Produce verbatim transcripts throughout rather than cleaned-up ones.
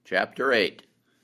Chapter eight.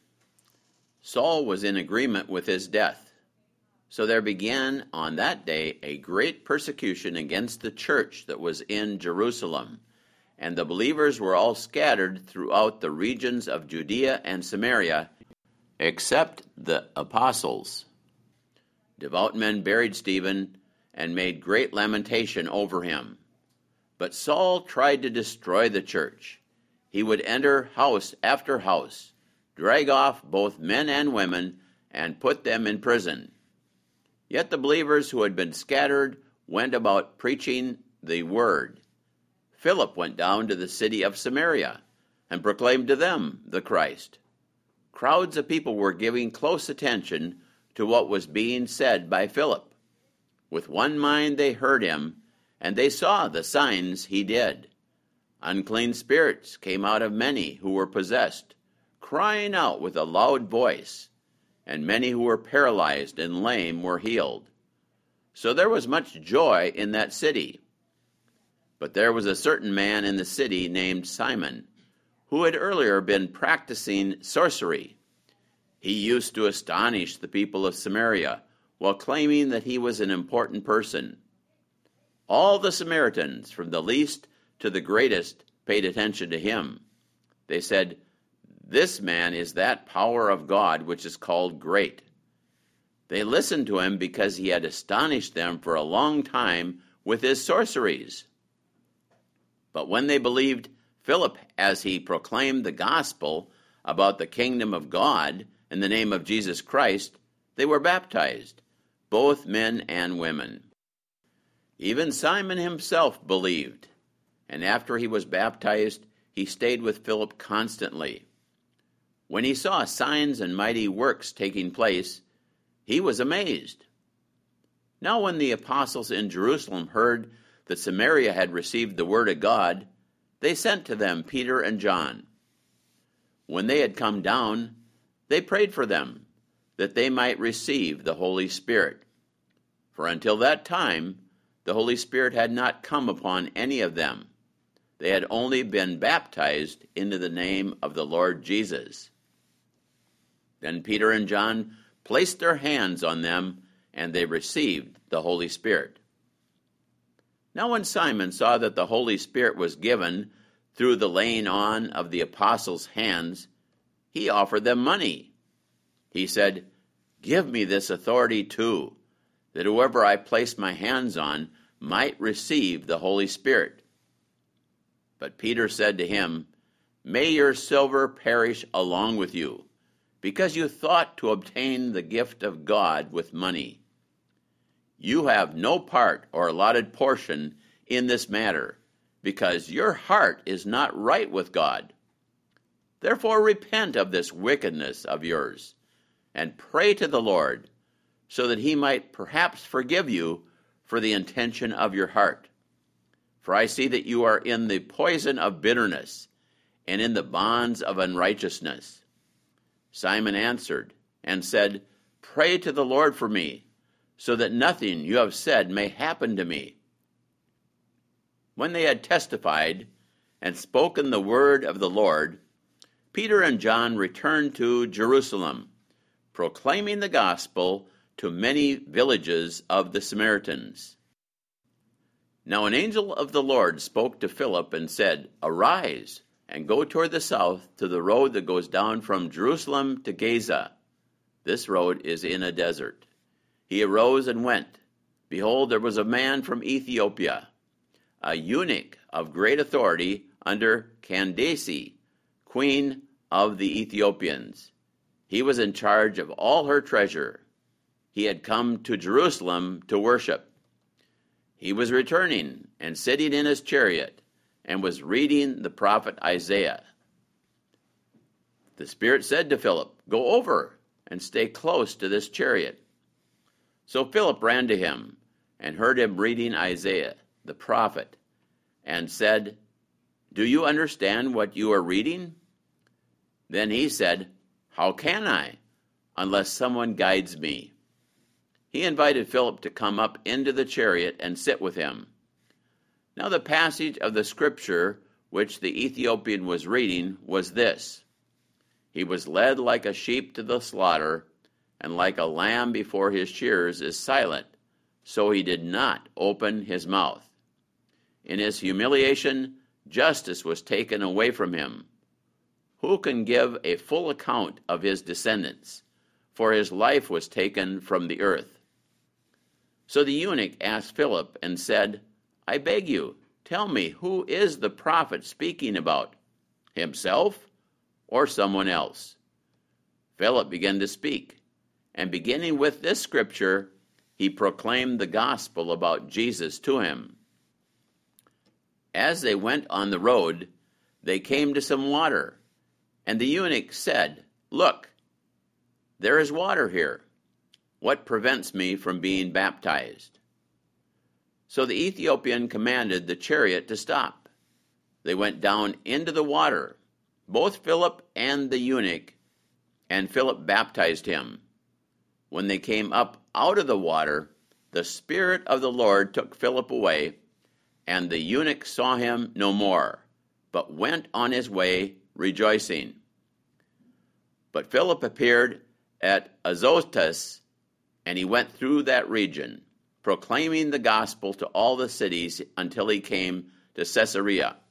Saul was in agreement with his death. So there began on that day a great persecution against the church that was in Jerusalem, and the believers were all scattered throughout the regions of Judea and Samaria, except the apostles. Devout men buried Stephen and made great lamentation over him. But Saul tried to destroy the church. He would enter house after house, drag off both men and women, and put them in prison. Yet the believers who had been scattered went about preaching the word. Philip went down to the city of Samaria and proclaimed to them the Christ. Crowds of people were giving close attention to what was being said by Philip. With one mind they heard him, and they saw the signs he did. Unclean spirits came out of many who were possessed, crying out with a loud voice, and many who were paralyzed and lame were healed. So there was much joy in that city. But there was a certain man in the city named Simon, who had earlier been practicing sorcery. He used to astonish the people of Samaria while claiming that he was an important person. All the Samaritans, from the least to the greatest, paid attention to him. They said, "This man is that power of God which is called great." They listened to him because he had astonished them for a long time with his sorceries. But when they believed Philip as he proclaimed the gospel about the kingdom of God in the name of Jesus Christ, they were baptized, both men and women. Even Simon himself believed, and after he was baptized, he stayed with Philip constantly. When he saw signs and mighty works taking place, he was amazed. Now when the apostles in Jerusalem heard that Samaria had received the word of God, they sent to them Peter and John. When they had come down, they prayed for them, that they might receive the Holy Spirit. For until that time, the Holy Spirit had not come upon any of them. They had only been baptized into the name of the Lord Jesus. Then Peter and John placed their hands on them, and they received the Holy Spirit. Now when Simon saw that the Holy Spirit was given through the laying on of the apostles' hands, he offered them money. He said, "Give me this authority too, that whoever I place my hands on might receive the Holy Spirit." But Peter said to him, "May your silver perish along with you, because you thought to obtain the gift of God with money. You have no part or allotted portion in this matter, because your heart is not right with God. Therefore repent of this wickedness of yours, and pray to the Lord, so that he might perhaps forgive you for the intention of your heart. For I see that you are in the poison of bitterness, and in the bonds of unrighteousness." Simon answered and said, "Pray to the Lord for me, so that nothing you have said may happen to me." When they had testified and spoken the word of the Lord, Peter and John returned to Jerusalem, proclaiming the gospel to many villages of the Samaritans. Now an angel of the Lord spoke to Philip and said, "Arise and go toward the south to the road that goes down from Jerusalem to Gaza. This road is in a desert." He arose and went. Behold, there was a man from Ethiopia, a eunuch of great authority under Candace, queen of the Ethiopians. He was in charge of all her treasure. He had come to Jerusalem to worship. He was returning and sitting in his chariot and was reading the prophet Isaiah. The Spirit said to Philip, "Go over and stay close to this chariot." So Philip ran to him and heard him reading Isaiah, the prophet, and said, "Do you understand what you are reading?" Then he said, "How can I, unless someone guides me?" He invited Philip to come up into the chariot and sit with him. Now the passage of the scripture which the Ethiopian was reading was this: He was led like a sheep to the slaughter, and like a lamb before his shearers is silent, so he did not open his mouth. In his humiliation, justice was taken away from him. Who can give a full account of his descendants? For his life was taken from the earth. So the eunuch asked Philip and said, I beg you, tell me, who is the prophet speaking about? Himself or someone else? Philip began to speak, and beginning with this scripture, he proclaimed the gospel about Jesus to him. As they went on the road, they came to some water, and the eunuch said, Look, there is water here. What prevents me from being baptized? So the Ethiopian commanded the chariot to stop. They went down into the water, both Philip and the eunuch, and Philip baptized him. When they came up out of the water, the Spirit of the Lord took Philip away, and the eunuch saw him no more, but went on his way rejoicing. But Philip appeared at Azotus, and he went through that region, proclaiming the gospel to all the cities until he came to Caesarea.